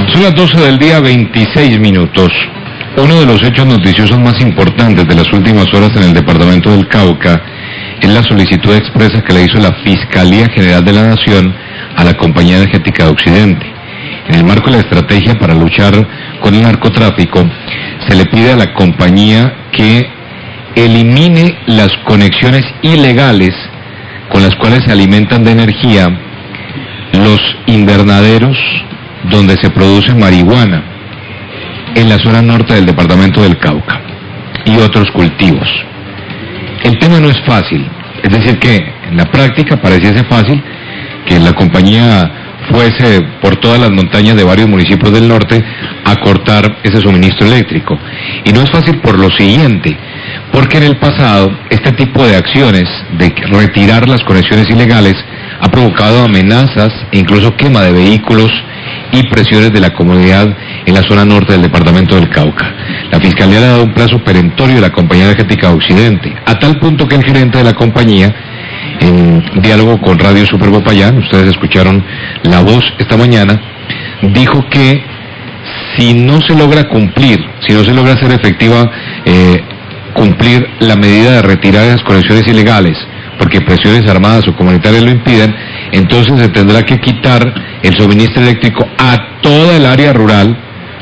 Son las 12 del día, 26 minutos. Uno de los hechos noticiosos más importantes de las últimas horas en el departamento del Cauca es la solicitud expresa que le hizo la Fiscalía General de la Nación a la Compañía Energética de Occidente. En el marco de la estrategia para luchar con el narcotráfico, se le pide a la compañía que elimine las conexiones ilegales con las cuales se alimentan de energía los invernaderos donde se produce marihuana en la zona norte del departamento del Cauca y otros cultivos. El tema no es fácil, es decir que en la práctica pareciese fácil que la compañía fuese por todas las montañas de varios municipios del norte a cortar ese suministro eléctrico. Y no es fácil por lo siguiente, porque en el pasado este tipo de acciones de retirar las conexiones ilegales ha provocado amenazas e incluso quema de vehículos y presiones de la comunidad en la zona norte del departamento del Cauca. La Fiscalía le ha dado un plazo perentorio a la Compañía Energética de Occidente, a tal punto que el gerente de la compañía, en diálogo con Radio Super Popayán, ustedes escucharon la voz esta mañana, dijo que si no se logra cumplir, si no se logra hacer efectiva cumplir la medida de retirar esas conexiones ilegales, porque presiones armadas o comunitarias lo impiden, entonces se tendrá que quitar el suministro eléctrico a toda el área rural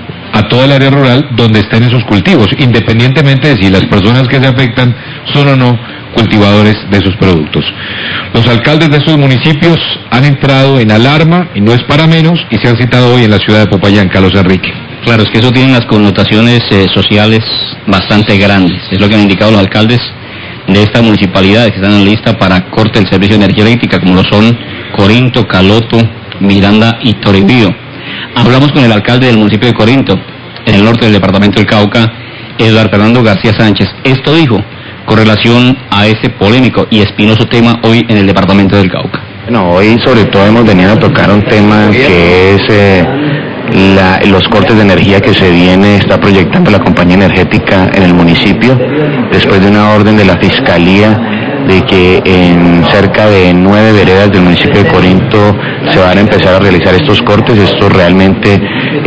donde estén esos cultivos, independientemente de si las personas que se afectan son o no cultivadores de esos productos. Los alcaldes de esos municipios han entrado en alarma, y no es para menos, y se han citado hoy en la ciudad de Popayán. Carlos Enrique. Claro, es que eso tiene unas connotaciones sociales bastante grandes, es lo que han indicado los alcaldes de estas municipalidades que están en la lista para corte del servicio de energía eléctrica, como lo son Corinto, Caloto, Miranda y Toribío. Hablamos con el alcalde del municipio de Corinto, en el norte del departamento del Cauca, Eduardo Fernando García Sánchez. Esto dijo con relación a ese polémico y espinoso tema hoy en el departamento del Cauca. Bueno, hoy sobre todo hemos venido a tocar un tema que es los cortes de energía que está proyectando la compañía energética en el municipio, después de una orden de la Fiscalía de que en cerca de 9 veredas del municipio de Corinto se van a empezar a realizar estos cortes. Esto realmente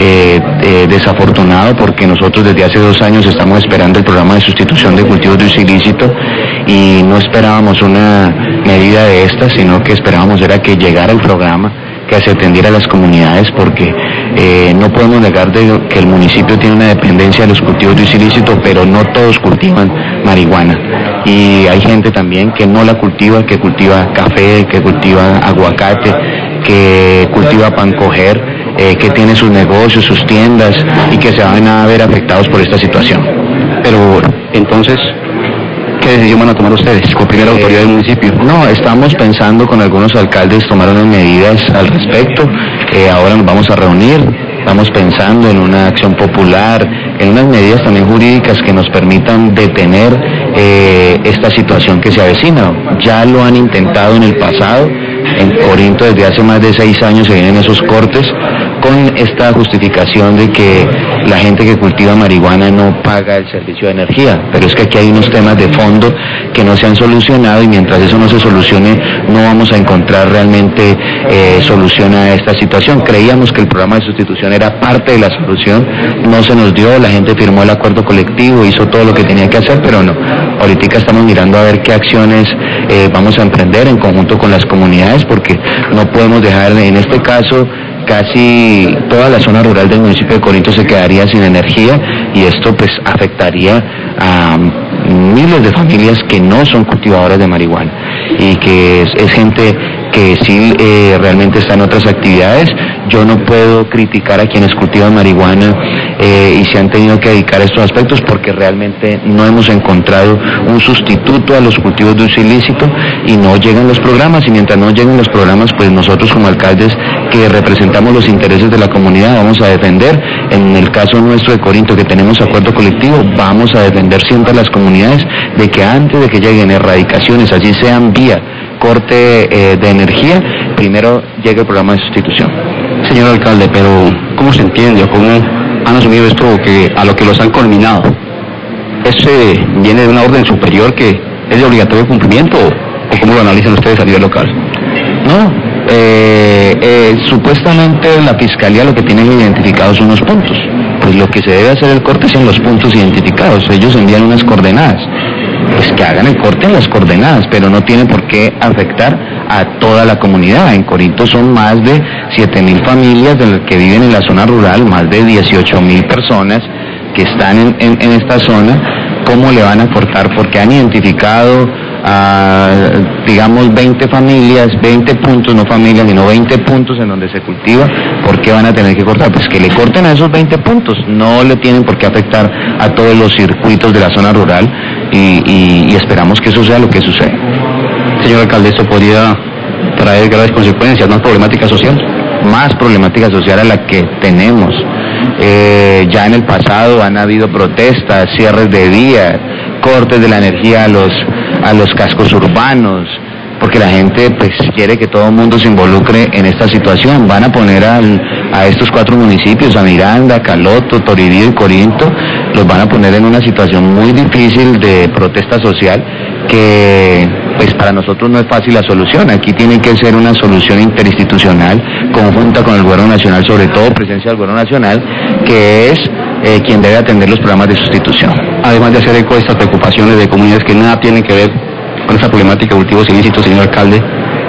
desafortunado, porque nosotros desde hace 2 años estamos esperando el programa de sustitución de cultivos de uso ilícito y no esperábamos una medida de estas, sino que esperábamos era que llegara el programa, que se atendiera a las comunidades, porque no podemos negar que el municipio tiene una dependencia de los cultivos de uso ilícito, pero no todos cultivan marihuana. Y hay gente también que no la cultiva, que cultiva café, que cultiva aguacate, que cultiva pan coger, que tiene sus negocios, sus tiendas, y que se van a ver afectados por esta situación. Pero entonces, ¿qué decisión van a tomar ustedes como primera autoridad del municipio? No, estamos pensando con algunos alcaldes tomar unas medidas al respecto. Ahora nos vamos a reunir, estamos pensando en una acción popular, en unas medidas también jurídicas que nos permitan detener esta situación que se avecina. Ya lo han intentado en el pasado. En Corinto desde hace más de 6 años se vienen esos cortes con esta justificación de que la gente que cultiva marihuana no paga el servicio de energía, pero es que aquí hay unos temas de fondo que no se han solucionado, y mientras eso no se solucione no vamos a encontrar realmente solución a esta situación. Creíamos que el programa de sustitución era parte de la solución, no se nos dio, la gente firmó el acuerdo colectivo, hizo todo lo que tenía que hacer, pero no. Ahorita estamos mirando a ver qué acciones vamos a emprender en conjunto con las comunidades, porque no podemos dejar, en este caso, casi toda la zona rural del municipio de Corinto se quedaría sin energía, y esto pues afectaría a miles de familias que no son cultivadoras de marihuana y que es gente que sí realmente está en otras actividades. Yo no puedo criticar a quienes cultivan marihuana y se han tenido que dedicar a estos aspectos, porque realmente no hemos encontrado un sustituto a los cultivos de uso ilícito y no llegan los programas, y mientras no lleguen los programas, pues nosotros como alcaldes que representamos los intereses de la comunidad vamos a defender. En el caso nuestro de Corinto, que tenemos acuerdo colectivo, vamos a defender siempre a las comunidades de que antes de que lleguen erradicaciones, así sean vía corte de energía, primero llegue el programa de sustitución. Señor alcalde, pero ¿cómo se entiende o cómo han asumido esto a lo que los han culminado? ¿Ese viene de una orden superior que es de obligatorio cumplimiento, o cómo lo analizan ustedes a nivel local? No, supuestamente la Fiscalía lo que tiene identificados son unos puntos. Pues lo que se debe hacer el corte es en los puntos identificados. Ellos envían unas coordenadas. Pues que hagan el corte en las coordenadas, pero no tiene por qué afectar a toda la comunidad. En Corinto son más de 7.000 familias de las que viven en la zona rural, más de 18.000 personas que están en esta zona. ¿Cómo le van a aportar? Porque han identificado digamos 20 familias, 20 puntos, no familias, sino 20 puntos en donde se cultiva. ¿Por qué van a tener que cortar? Pues que le corten a esos 20 puntos, no le tienen por qué afectar a todos los circuitos de la zona rural y esperamos que eso sea lo que sucede. Señor alcalde, ¿esto podría traer graves consecuencias, más problemática social? Más problemática social a la que tenemos. Ya en el pasado han habido protestas, cierres de vías, cortes de la energía a los cascos urbanos, porque la gente pues quiere que todo el mundo se involucre en esta situación. Van a poner a estos 4 municipios, a Miranda, Caloto, Toribío y Corinto, los van a poner en una situación muy difícil de protesta social que pues para nosotros no es fácil la solución. Aquí tiene que ser una solución interinstitucional, conjunta con el gobierno nacional, sobre todo presencia del gobierno nacional, que es quien debe atender los programas de sustitución. Además de hacer eco de estas preocupaciones de comunidades que nada tienen que ver con esta problemática de cultivos ilícitos, señor alcalde,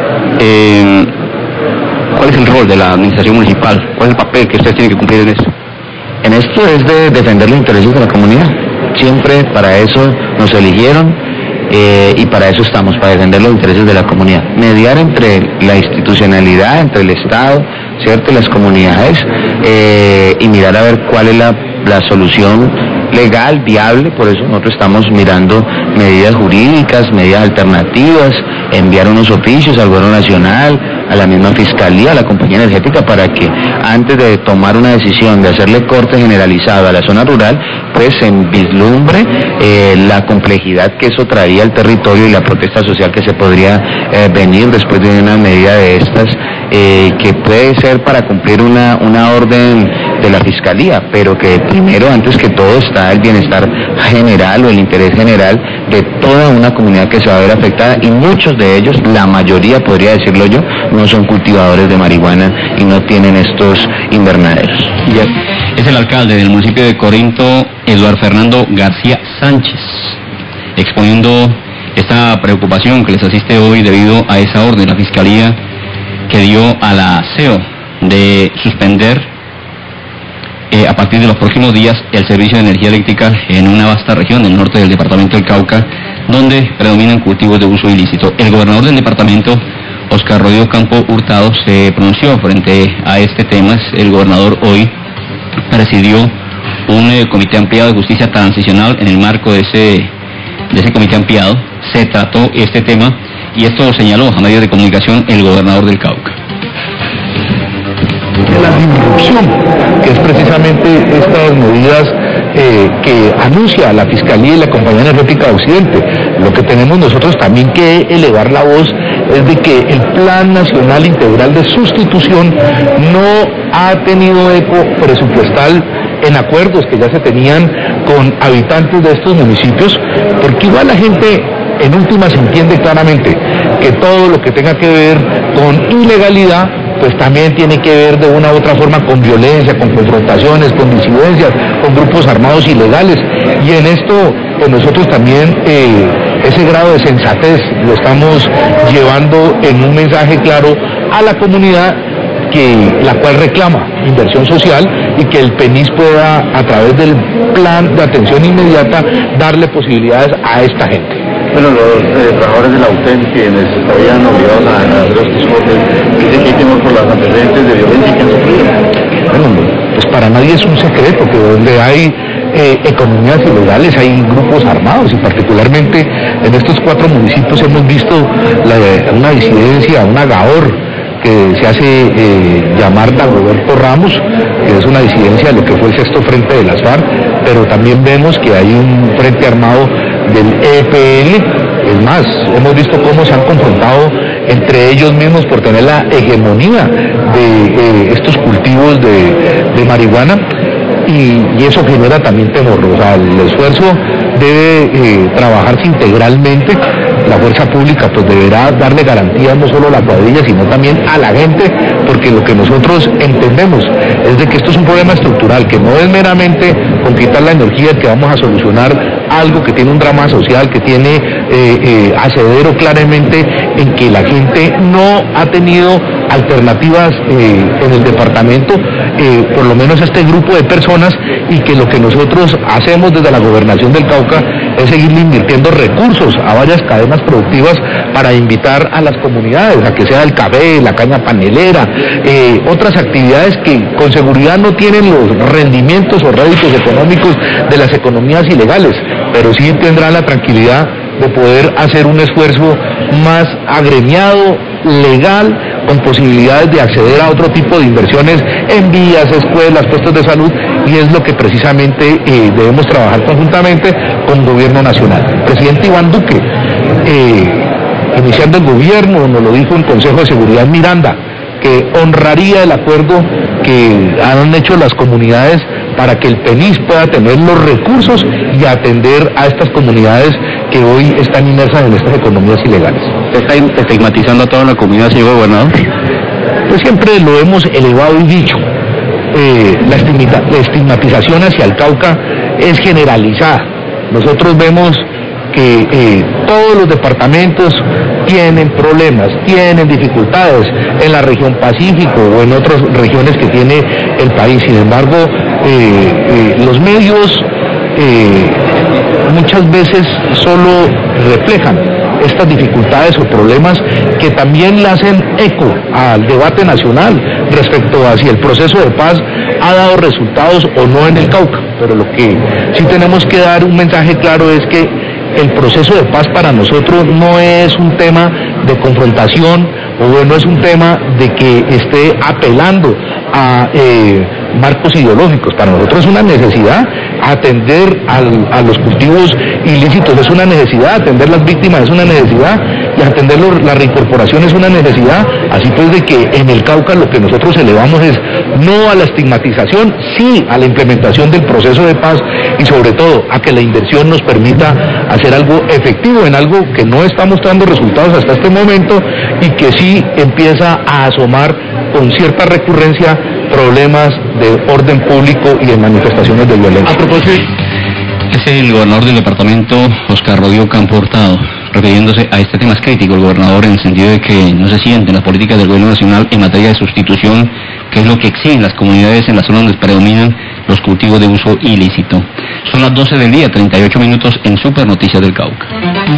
¿cuál es el rol de la administración municipal? ¿Cuál es el papel que ustedes tienen que cumplir en esto? En esto es de defender los intereses de la comunidad. Siempre para eso nos eligieron y para eso estamos, para defender los intereses de la comunidad. Mediar entre la institucionalidad, entre el Estado, ¿cierto?, y las comunidades y mirar a ver cuál es la solución legal, viable. Por eso nosotros estamos mirando medidas jurídicas, medidas alternativas, enviar unos oficios al gobierno nacional, a la misma fiscalía, a la compañía energética, para que antes de tomar una decisión de hacerle corte generalizado a la zona rural, pues se vislumbre la complejidad que eso traía al territorio y la protesta social que se podría venir después de una medida de estas, que puede ser para cumplir una orden de la fiscalía, pero que primero, antes que todo, está el bienestar general o el interés general de toda una comunidad que se va a ver afectada, y muchos de ellos, la mayoría podría decirlo yo, no son cultivadores de marihuana y no tienen estos invernaderos. Es el alcalde del municipio de Corinto, Eduardo Fernando García Sánchez, exponiendo esta preocupación que les asiste hoy debido a esa orden de la fiscalía que dio a la CEO de suspender a partir de los próximos días el servicio de energía eléctrica en una vasta región del norte del departamento del Cauca, donde predominan cultivos de uso ilícito. El gobernador del departamento, Oscar Rodrigo Campo Hurtado, se pronunció frente a este tema. El gobernador hoy presidió un comité ampliado de justicia transicional. En el marco de ese comité ampliado se trató este tema, y esto señaló a medios de comunicación el gobernador del Cauca. La disrupción, que es precisamente estas medidas que anuncia la Fiscalía y la Compañía Energética de Occidente. Lo que tenemos nosotros también que elevar la voz es de que el Plan Nacional Integral de Sustitución no ha tenido eco presupuestal en acuerdos que ya se tenían con habitantes de estos municipios, porque igual la gente en últimas entiende claramente que todo lo que tenga que ver con ilegalidad pues también tiene que ver de una u otra forma con violencia, con confrontaciones, con disidencias, con grupos armados ilegales. Y en esto pues nosotros también ese grado de sensatez lo estamos llevando en un mensaje claro a la comunidad, la cual reclama inversión social, y que el PENIS pueda, a través del plan de atención inmediata, darle posibilidades a esta gente. Bueno, los trabajadores de la UTEN, quienes estarían obligados a hacer estos cortes, dicen que hay temor por las antecedentes de violencia que han sufrido. Bueno, pues para nadie es un secreto que donde hay economías ilegales hay grupos armados, y particularmente en estos 4 municipios hemos visto una disidencia, una GAOR, que se hace llamar Dagoberto Ramos, que es una disidencia de lo que fue el sexto frente de las FARC, pero también vemos que hay un frente armado del EPL. Es más, hemos visto cómo se han confrontado entre ellos mismos por tener la hegemonía de estos cultivos de marihuana, y eso genera también temor. O sea, el esfuerzo debe trabajarse integralmente. la fuerza pública pues deberá darle garantías no solo a la cuadrilla, sino también a la gente, porque lo que nosotros entendemos es de que esto es un problema estructural, que no es meramente con quitar la energía que vamos a solucionar algo que tiene un drama social, que tiene asedero claramente en que la gente no ha tenido alternativas en el departamento, por lo menos este grupo de personas, y que lo que nosotros hacemos desde la gobernación del Cauca es seguir invirtiendo recursos a varias cadenas productivas para invitar a las comunidades a que sea el café, la caña panelera, otras actividades que con seguridad no tienen los rendimientos o réditos económicos de las economías ilegales, pero sí tendrán la tranquilidad de poder hacer un esfuerzo más agremiado, legal, con posibilidades de acceder a otro tipo de inversiones en vías, escuelas, puestos de salud, y es lo que precisamente debemos trabajar conjuntamente con el gobierno nacional. El presidente Iván Duque, iniciando el gobierno, nos lo dijo en Consejo de Seguridad Miranda, que honraría el acuerdo que han hecho las comunidades para que el PENIS pueda tener los recursos y atender a estas comunidades que hoy están inmersas en estas economías ilegales. ¿Está estigmatizando a toda la comunidad, señor gobernador? Pues siempre lo hemos elevado y dicho. La estigmatización hacia el Cauca es generalizada. Nosotros vemos que todos los departamentos tienen problemas, tienen dificultades en la región Pacífico o en otras regiones que tiene el país. Sin embargo, los medios muchas veces solo reflejan estas dificultades o problemas que también le hacen eco al debate nacional respecto a si el proceso de paz ha dado resultados o no en el Cauca. Pero lo que sí tenemos que dar un mensaje claro es que el proceso de paz para nosotros no es un tema de confrontación o no es un tema de que esté apelando a marcos ideológicos. Para nosotros es una necesidad atender a los cultivos ilícitos, es una necesidad atender las víctimas, es una necesidad, y atender la reincorporación es una necesidad. Así pues, de que en el Cauca lo que nosotros elevamos es no a la estigmatización, sí a la implementación del proceso de paz, y sobre todo a que la inversión nos permita hacer algo efectivo en algo que no está mostrando resultados hasta este momento y que sí empieza a asomar con cierta recurrencia problemas de orden público y de manifestaciones de violencia. A propósito, es el gobernador del departamento, Oscar Rodrigo Campo Hurtado, refiriéndose a este tema. Es crítico el gobernador en el sentido de que no se sienten las políticas del gobierno nacional en materia de sustitución, que es lo que exigen las comunidades en las zonas donde predominan los cultivos de uso ilícito. Son las 12 del día, 38 minutos en Super Noticias del Cauca.